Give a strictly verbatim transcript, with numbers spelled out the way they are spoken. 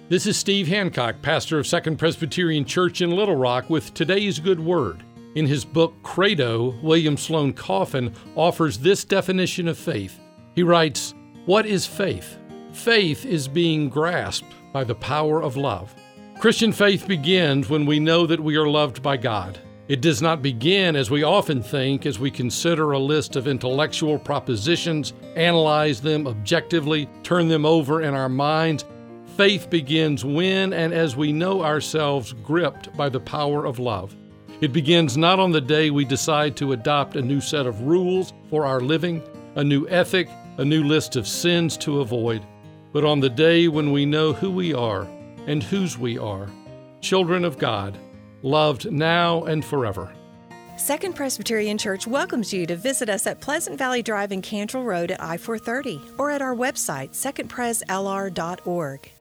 This is Steve Hancock, pastor of Second Presbyterian Church in Little Rock, with today's good word. In his book, Credo, William Sloane Coffin offers this definition of faith. He writes, "What is faith? Faith is being grasped by the power of love. Christian faith begins when we know that we are loved by God. It does not begin, as we often think, as we consider a list of intellectual propositions, analyze them objectively, turn them over in our minds. Faith begins when and as we know ourselves gripped by the power of love. It begins not on the day we decide to adopt a new set of rules for our living, a new ethic, a new list of sins to avoid, but on the day when we know who we are and whose we are, children of God, loved now and forever." Second Presbyterian Church welcomes you to visit us at Pleasant Valley Drive and Cantrell Road at I four thirty or at our website, second pres l r dot org.